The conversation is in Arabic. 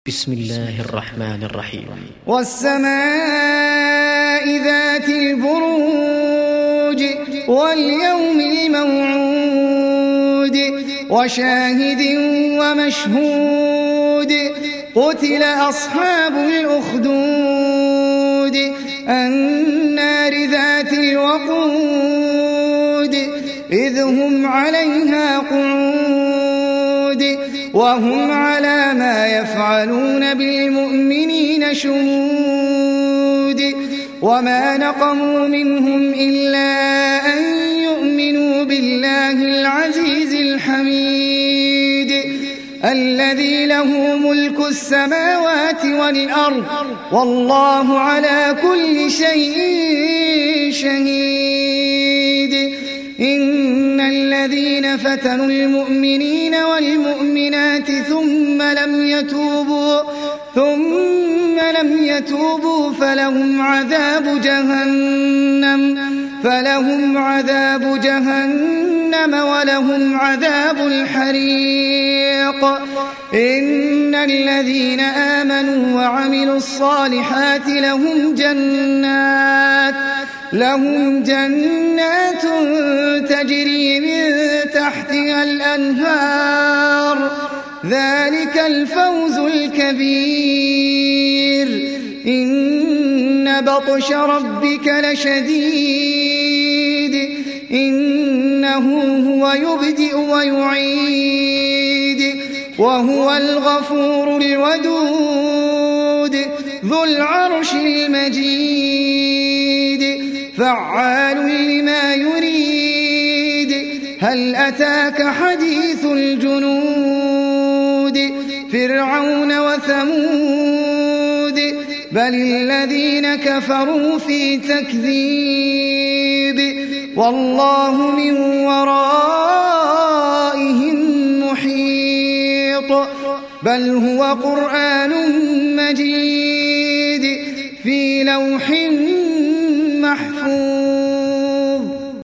بسم الله الرحمن الرحيم. والسماء ذات البروج واليوم الموعود وشاهد ومشهود قتل أصحاب الأخدود النار ذات الوقود إذ هم عليها قعود وهم على ما يفعلون بالمؤمنين شهود وما نقموا منهم إلا أن يؤمنوا بالله العزيز الحميد الذي له ملك السماوات والأرض والله على كل شيء شهيد. إن الذين فتنوا المؤمنين والمؤمنات ثم لم يتوبوا فلهم عذاب جهنم ولهم عذاب الحريق. إن الذين آمنوا وعملوا الصالحات لهم جنات تجري من تحتها الأنهار ذلك الفوز الكبير. إن بطش ربك لشديد إنه هو يبدئ ويعيد وهو الغفور الودود ذو العرش المجيد فعال لما يريد. هل أتاك حديث الجنود فرعون وثمود بل الذين كفروا في تكذيب والله من ورائهم محيط. بل هو قرآن مجيد في لوح محفوظ.